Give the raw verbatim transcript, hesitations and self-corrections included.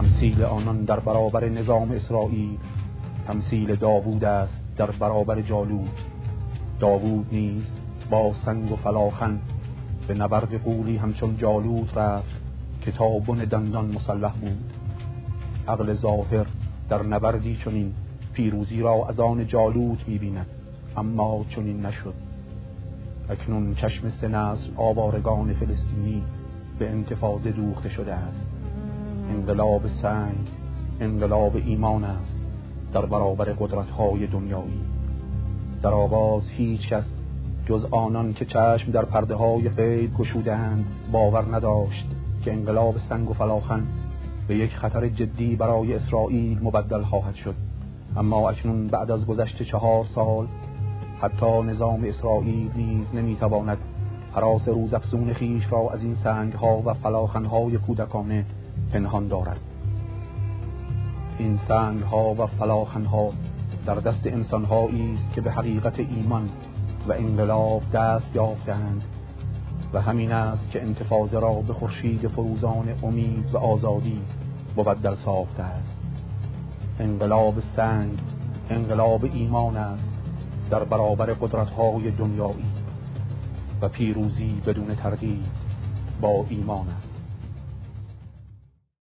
تمثیل آنان در برابر نظام اسرائیل تمثیل داوود است در برابر جالوت. داوود نیز با سنگ و فلاخن به نبرد غولی همچون جالوت رفت که تا بن دندان مسلح بود. عقل ظاهر در نبردی چنین پیروزی را از آن جالوت می‌بیند، اما چنین نشد. اکنون چشم سه نسل آوارگان فلسطینی به انتفاضه دوخته شده است. انقلاب سنگ انقلاب ایمان است در برابر قدرت‌های دنیایی. در آغاز هیچ کس جز آنان که چشم در پرده‌های غیب گشودند باور نداشت که انقلاب سنگ و فلاخن به یک خطر جدی برای اسرائیل مبدل خواهد شد. اما اکنون بعد از گذشت چهار سال حتی نظام اسرائیل نیز نمیتواند هراس روزافزون خیش را از این سنگ‌ها و فلاخن‌های کودکانه پنهان دارد. این سنگ‌ها و فلاخن‌ها در دست انسان‌هایی است که به حقیقت ایمان و انقلاب دست یافتند و همین است که انتفاضه را به خورشید فروزان امید و آزادی مبدل ساخته است. انقلاب سنگ انقلاب ایمان است در برابر قدرت‌های دنیایی و پیروزی بدون تردید با ایمان است.